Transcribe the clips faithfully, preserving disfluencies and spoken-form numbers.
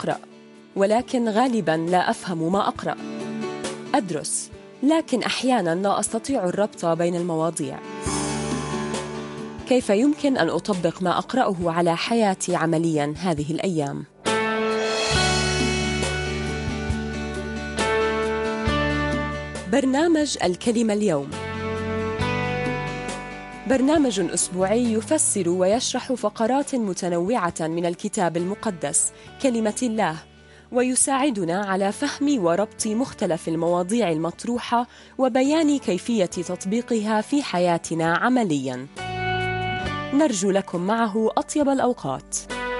أقرأ، ولكن غالباً لا أفهم ما أقرأ. أدرس، لكن أحياناً لا أستطيع الربط بين المواضيع. كيف يمكن أن أطبق ما أقرأه على حياتي عملياً هذه الأيام؟ برنامج الكلمة اليوم برنامج أسبوعي يفسر ويشرح فقرات متنوعة من الكتاب المقدس كلمة الله، ويساعدنا على فهم وربط مختلف المواضيع المطروحة وبيان كيفية تطبيقها في حياتنا عملياً. نرجو لكم معه أطيب الأوقات.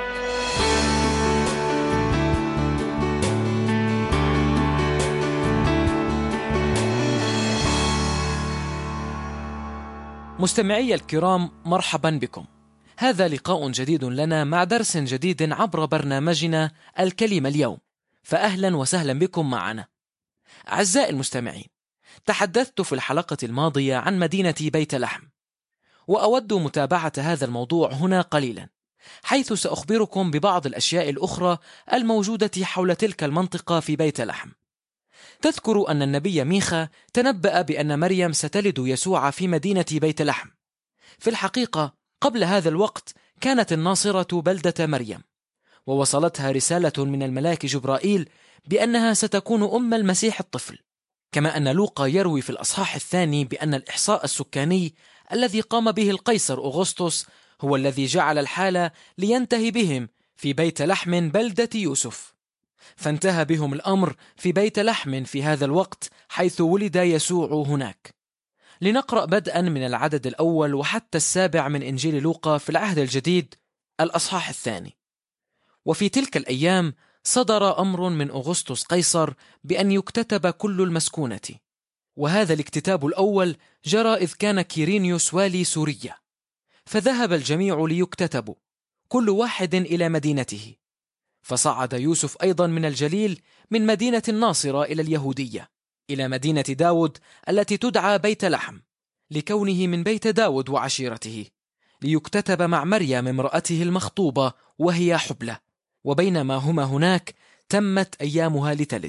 مستمعي الكرام، مرحبا بكم. هذا لقاء جديد لنا مع درس جديد عبر برنامجنا الكلمة اليوم، فأهلا وسهلا بكم معنا. أعزائي المستمعين، تحدثت في الحلقة الماضية عن مدينة بيت لحم، وأود متابعة هذا الموضوع هنا قليلا، حيث سأخبركم ببعض الأشياء الأخرى الموجودة حول تلك المنطقة في بيت لحم. تذكر أن النبي ميخا تنبأ بأن مريم ستلد يسوع في مدينة بيت لحم. في الحقيقة قبل هذا الوقت كانت الناصرة بلدة مريم، ووصلتها رسالة من الملاك جبرائيل بأنها ستكون أم المسيح الطفل. كما أن لوقا يروي في الأصحاح الثاني بأن الإحصاء السكاني الذي قام به القيصر أغسطس هو الذي جعل الحالة لينتهي بهم في بيت لحم بلدة يوسف. فانتهى بهم الأمر في بيت لحم في هذا الوقت، حيث ولد يسوع هناك. لنقرأ بدءا من العدد الأول وحتى السابع من إنجيل لوقا في العهد الجديد الأصحاح الثاني. وفي تلك الأيام صدر أمر من أغسطس قيصر بأن يكتتب كل المسكونة، وهذا الاكتتاب الأول جرى إذ كان كيرينيوس والي سوريا. فذهب الجميع ليكتتبوا، كل واحد إلى مدينته. فصعد يوسف أيضا من الجليل من مدينة الناصرة إلى اليهودية، إلى مدينة داود التي تدعى بيت لحم، لكونه من بيت داود وعشيرته، ليكتتب مع مريم امرأته المخطوبة وهي حبلى. وبينما هما هناك تمت أيامها لتلد،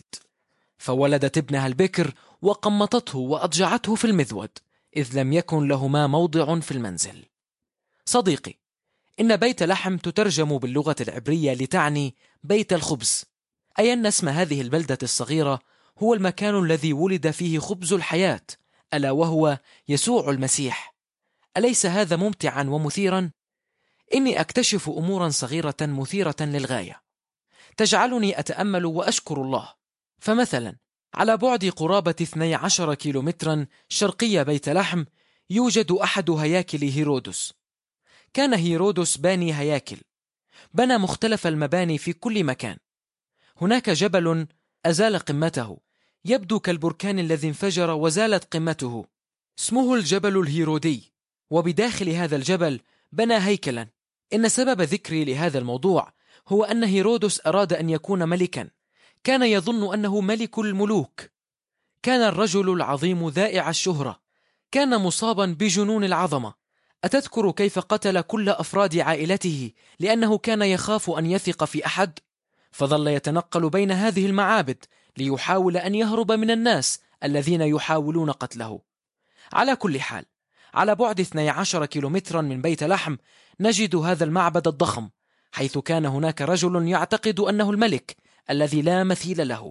فولدت ابنها البكر وقمطته وأضجعته في المذود، إذ لم يكن لهما موضع في المنزل. صديقي، إن بيت لحم تترجم باللغة العبرية لتعني بيت الخبز، أي أن اسم هذه البلدة الصغيرة هو المكان الذي ولد فيه خبز الحياة، ألا وهو يسوع المسيح. أليس هذا ممتعا ومثيرا؟ إني أكتشف أمورا صغيرة مثيرة للغاية تجعلني أتأمل وأشكر الله. فمثلا على بعد قرابة اثني عشر كيلومترا شرقي بيت لحم يوجد أحد هياكل هيرودس. كان هيرودس باني هياكل، بنى مختلف المباني في كل مكان. هناك جبل أزال قمته، يبدو كالبركان الذي انفجر وزالت قمته، اسمه الجبل الهيرودي، وبداخل هذا الجبل بنى هيكلا. إن سبب ذكري لهذا الموضوع هو أن هيرودس أراد أن يكون ملكا، كان يظن أنه ملك الملوك. كان الرجل العظيم ذائع الشهرة، كان مصابا بجنون العظمة. أتذكر كيف قتل كل أفراد عائلته لأنه كان يخاف أن يثق في أحد؟ فظل يتنقل بين هذه المعابد ليحاول أن يهرب من الناس الذين يحاولون قتله. على كل حال، على بعد اثني عشر كيلومترا من بيت لحم نجد هذا المعبد الضخم، حيث كان هناك رجل يعتقد أنه الملك الذي لا مثيل له.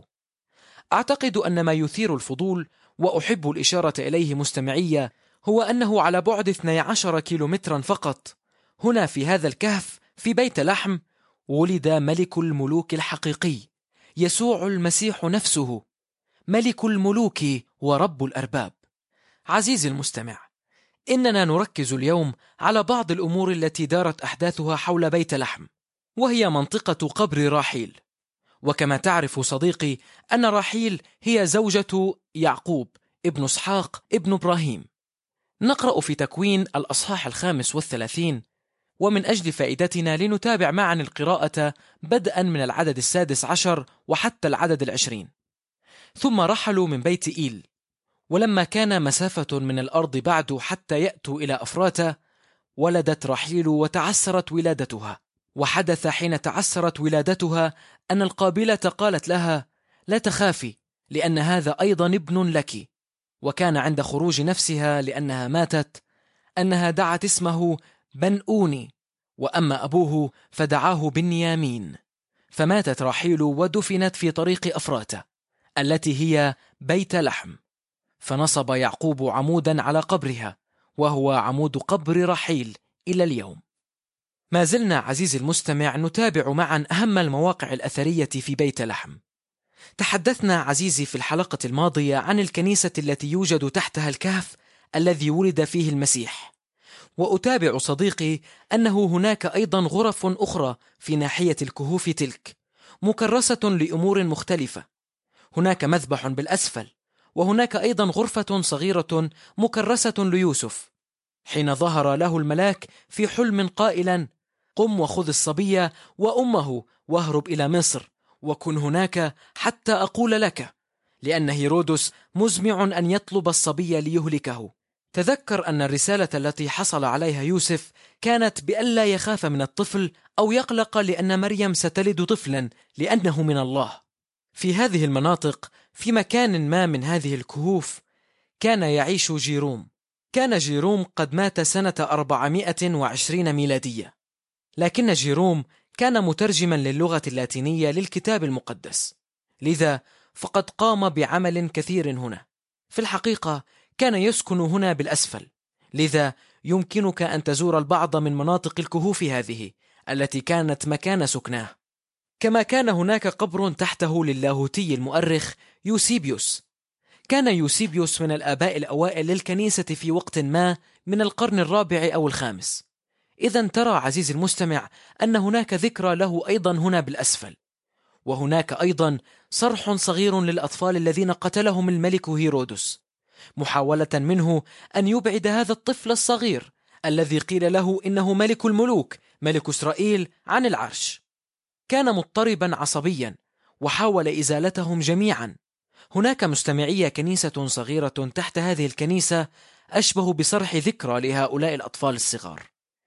أعتقد أن ما يثير الفضول وأحب الإشارة إليه مستمعية هو أنه على بعد اثني عشر كيلومترا فقط، هنا في هذا الكهف في بيت لحم، ولد ملك الملوك الحقيقي، يسوع المسيح نفسه، ملك الملوك ورب الأرباب. عزيزي المستمع، إننا نركز اليوم على بعض الأمور التي دارت أحداثها حول بيت لحم، وهي منطقة قبر راحيل. وكما تعرف صديقي أن راحيل هي زوجة يعقوب ابن اسحاق ابن إبراهيم. نقرأ في تكوين الأصحاح الخامس والثلاثين، ومن أجل فائدتنا لنتابع معا القراءة بدءا من العدد السادس عشر وحتى العدد العشرين. ثم رحلوا من بيت إيل، ولما كان مسافة من الأرض بعد حتى يأتوا إلى أفراتا، ولدت راحيل وتعسرت ولادتها. وحدث حين تعسرت ولادتها أن القابلة قالت لها: لا تخافي، لأن هذا أيضا ابن لك. وكان عند خروج نفسها لأنها ماتت أنها دعت اسمه بنؤوني، وأما أبوه فدعاه بنيامين. فماتت راحيل ودفنت في طريق أفراتة التي هي بيت لحم، فنصب يعقوب عمودا على قبرها، وهو عمود قبر راحيل إلى اليوم. ما زلنا عزيزي المستمع نتابع معا أهم المواقع الأثرية في بيت لحم. تحدثنا عزيزي في الحلقة الماضية عن الكنيسة التي يوجد تحتها الكهف الذي ولد فيه المسيح، وأتابع صديقي أنه هناك أيضا غرف أخرى في ناحية الكهوف تلك، مكرسة لأمور مختلفة. هناك مذبح بالأسفل، وهناك أيضا غرفة صغيرة مكرسة ليوسف حين ظهر له الملاك في حلم قائلا: قم وخذ الصبية وأمه واهرب إلى مصر، وكن هناك حتى أقول لك، لأن هيرودس مزمع أن يطلب الصبي ليهلكه. تذكر أن الرسالة التي حصل عليها يوسف كانت بألا يخاف من الطفل أو يقلق لأن مريم ستلد طفلا لأنه من الله. في هذه المناطق في مكان ما من هذه الكهوف كان يعيش جيروم. كان جيروم قد مات سنة أربعمائة وعشرين ميلادية، لكن جيروم كان مترجما للغة اللاتينية للكتاب المقدس، لذا فقد قام بعمل كثير هنا. في الحقيقة كان يسكن هنا بالأسفل، لذا يمكنك أن تزور البعض من مناطق الكهوف هذه التي كانت مكان سكناه. كما كان هناك قبر تحته للاهوتي المؤرخ يوسيبيوس. كان يوسيبيوس من الآباء الأوائل للكنيسة في وقت ما من القرن الرابع أو الخامس. إذن ترى عزيزي المستمع أن هناك ذكرى له أيضا هنا بالأسفل. وهناك أيضا صرح صغير للأطفال الذين قتلهم الملك هيرودس، محاولة منه أن يبعد هذا الطفل الصغير الذي قيل له إنه ملك الملوك، ملك إسرائيل، عن العرش. كان مضطربا عصبيا وحاول إزالتهم جميعا. هناك مستمعية كنيسة صغيرة تحت هذه الكنيسة أشبه بصرح ذكرى لهؤلاء الأطفال الصغار.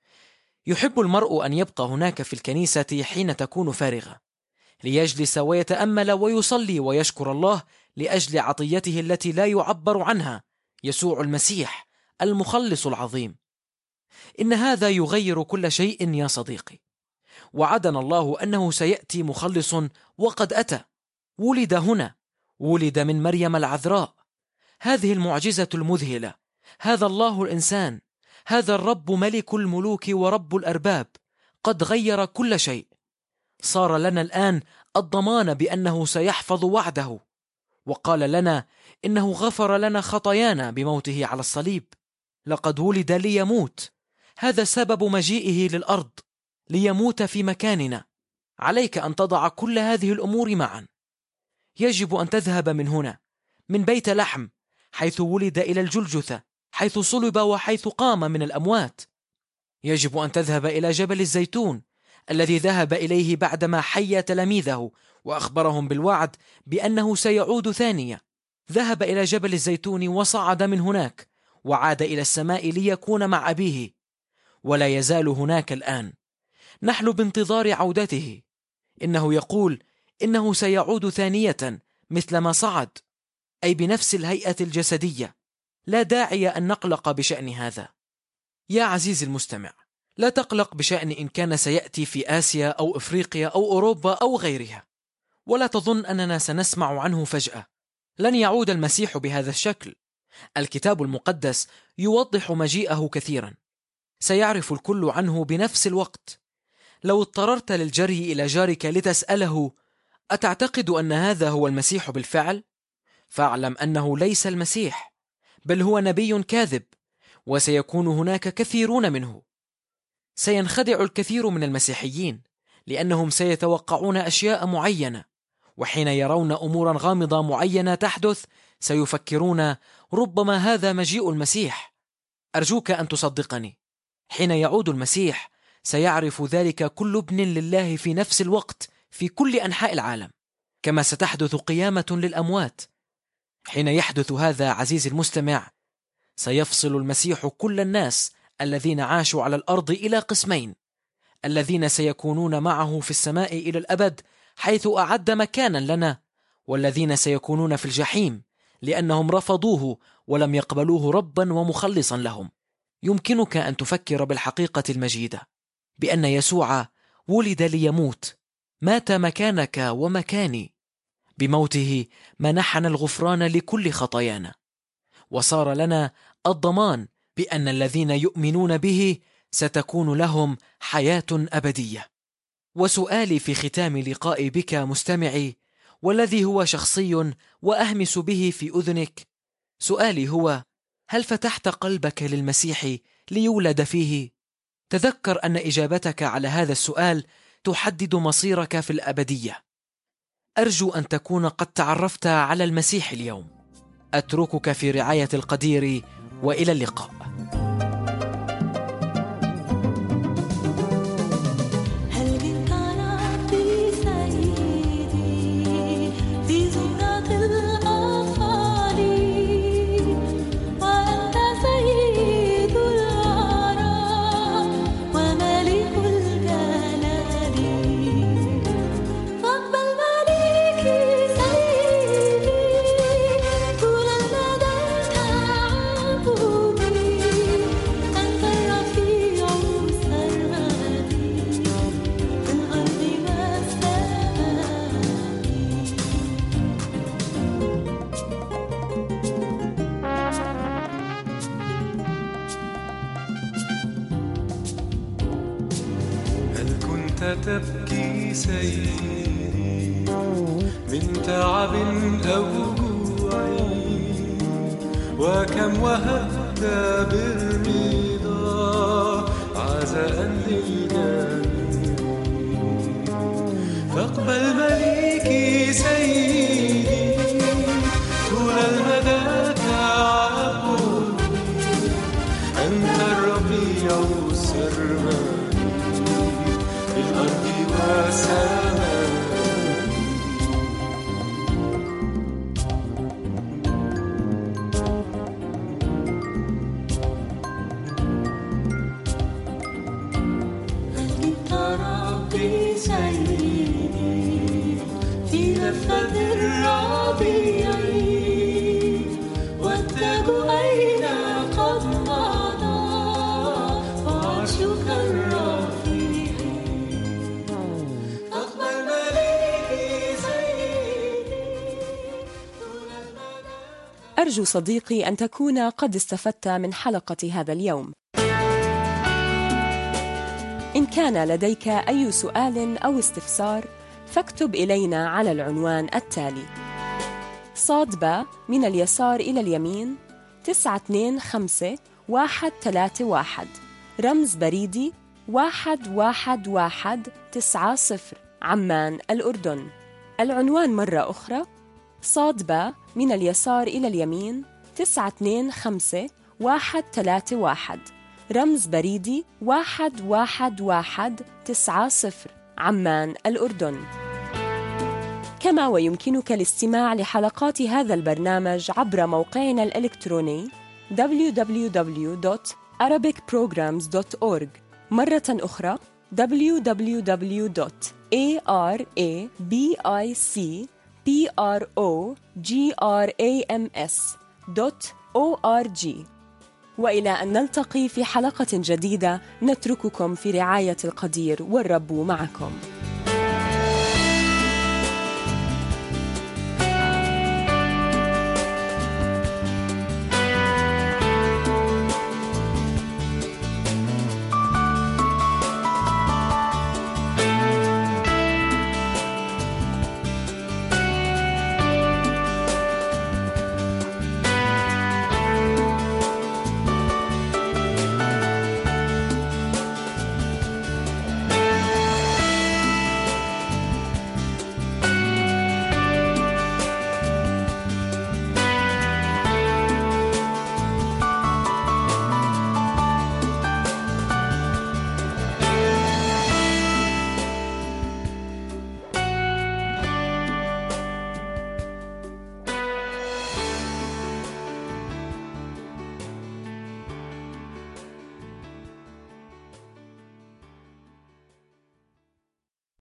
يحب المرء أن يبقى هناك في الكنيسة حين تكون فارغة، ليجلس ويتأمل ويصلي ويشكر الله لأجل عطيته التي لا يعبر عنها، يسوع المسيح المخلص العظيم. إن هذا يغير كل شيء يا صديقي. وعدنا الله أنه سيأتي مخلص، وقد أتى. ولد هنا، ولد من مريم العذراء. هذه المعجزة المذهلة، هذا الله الإنسان، هذا الرب ملك الملوك ورب الأرباب، قد غير كل شيء. صار لنا الآن الضمان بأنه سيحفظ وعده، وقال لنا إنه غفر لنا خطايانا بموته على الصليب. لقد ولد ليموت، هذا سبب مجيئه للأرض، ليموت في مكاننا. عليك أن تضع كل هذه الأمور معا. يجب أن تذهب من هنا، من بيت لحم، حيث ولد، إلى الجلجثة، حيث صلب وحيث قام من الأموات. يجب أن تذهب إلى جبل الزيتون الذي ذهب إليه بعدما حيا تلاميذه وأخبرهم بالوعد بأنه سيعود ثانية. ذهب إلى جبل الزيتون وصعد من هناك وعاد إلى السماء ليكون مع أبيه، ولا يزال هناك الآن. نحن بانتظار عودته. إنه يقول إنه سيعود ثانية مثل ما صعد، أي بنفس الهيئة الجسدية. لا داعي أن نقلق بشأن هذا. يا عزيزي المستمع، لا تقلق بشأن إن كان سيأتي في آسيا أو إفريقيا أو أوروبا أو غيرها، ولا تظن أننا سنسمع عنه فجأة. لن يعود المسيح بهذا الشكل. الكتاب المقدس يوضح مجيئه كثيرا، سيعرف الكل عنه بنفس الوقت. لو اضطررت للجري إلى جارك لتسأله: أتعتقد أن هذا هو المسيح بالفعل؟ فاعلم أنه ليس المسيح، بل هو نبي كاذب، وسيكون هناك كثيرون منه. سينخدع الكثير من المسيحيين لأنهم سيتوقعون أشياء معينة، وحين يرون أمورا غامضة معينة تحدث سيفكرون ربما هذا مجيء المسيح. أرجوك أن تصدقني، حين يعود المسيح سيعرف ذلك كل ابن لله في نفس الوقت في كل أنحاء العالم، كما ستحدث قيامة للأموات. حين يحدث هذا عزيزي المستمع، سيفصل المسيح كل الناس الذين عاشوا على الأرض إلى قسمين: الذين سيكونون معه في السماء إلى الأبد حيث أعد مكانا لنا، والذين سيكونون في الجحيم لأنهم رفضوه ولم يقبلوه ربا ومخلصا لهم. يمكنك أن تفكر بالحقيقة المجيدة بأن يسوع ولد ليموت، مات مكانك ومكاني، بموته منحنا الغفران لكل خطايانا، وصار لنا الضمان بأن الذين يؤمنون به ستكون لهم حياة أبدية. وسؤالي في ختام لقائي بك مستمعي، والذي هو شخصي وأهمس به في أذنك، سؤالي هو: هل فتحت قلبك للمسيح ليولد فيه؟ تذكر أن إجابتك على هذا السؤال تحدد مصيرك في الأبدية. أرجو أن تكون قد تعرفت على المسيح اليوم. أتركك في رعاية القدير، وإلى اللقاء. تبكي سيدي من تعب أو جوع، وكم وهبت بالرضا عزاء للجميع. فاقبل مليكي سيدي طول المدى تعبني، أنت الربيع السرمدي الأرض والسماء. أنت ربي سيدي في لفة الربيع، والتاج أين قد مضى وعرشك الرفيع. أرجو صديقي أن تكون قد استفدت من حلقة هذا اليوم. إن كان لديك أي سؤال أو استفسار فاكتب إلينا على العنوان التالي: صاد باء من اليسار إلى اليمين تسعة اثنين خمسة واحد ثلاثة واحد، رمز بريدي واحد واحد واحد تسعة صفر، عمان الأردن. العنوان مرة أخرى: صاد باء من اليسار إلى اليمين تسعة اثنين خمسة واحد ثلاثة واحد، رمز بريدي واحد واحد واحد تسعة صفر، عمان الأردن. كما ويمكنك الاستماع لحلقات هذا البرنامج عبر موقعنا الإلكتروني دبليو دبليو دبليو دوت arabic programs دوت أورج، مرة أخرى دبليو دبليو دبليو دوت arabic programs دوت أورج. وإلى أن نلتقي في حلقة جديدة، نترككم في رعاية القدير، والرب معكم.